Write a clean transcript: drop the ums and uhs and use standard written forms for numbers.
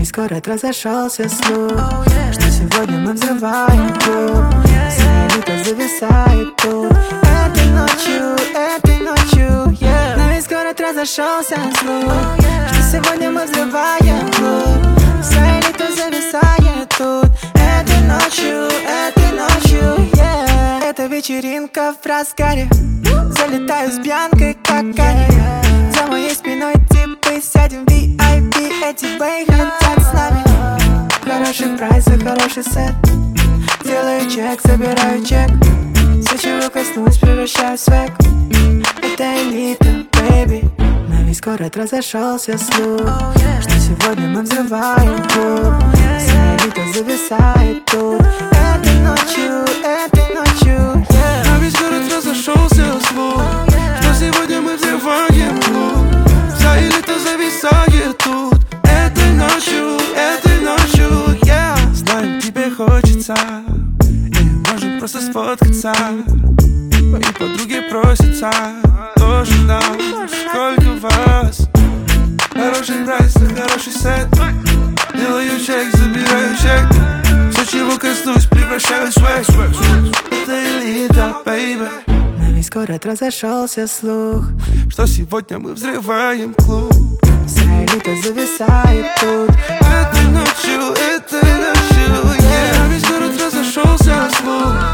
весь город разошелся слух, что сегодня мы взрываем клуб. Вся элита зависает тут. Этой ночью, yeah. На весь город разошелся слух, что сегодня мы взрываем клуб. Вся элита зависает тут. Этой ночью, yeah. Это вечеринка в разгаре. Залетаю с пьянкой, как Гарри. За моей спиной типы, сядем в VIP. Эти бэй хотят с нами. Хороший прайс и хороший сет. Делаю чек, забираю чек. Все, чего коснусь, превращаю в свек. Это элита, бэйби. На весь город разошелся слух, что сегодня мы взрываем клуб. Вся элита зависает тут. Этой ночью, yeah. На весь город разошелся слух, что сегодня мы взрываем клуб. Вся элита зависает тут. Этой ночью, yeah. Знаю, тебе хочется, и можем просто сфоткаться. Мои подруги просятся тоже нам. Сколько вас? Хороший прайс и хороший сет. Делаю чек, забираю чек. Все, чего коснусь, превращаю в свек. Это элита, бэйби. На весь город разошелся слух, что сегодня мы взрываем клуб. вся элита зависает тут. Этой ночью, yeah. На весь город разошелся слух,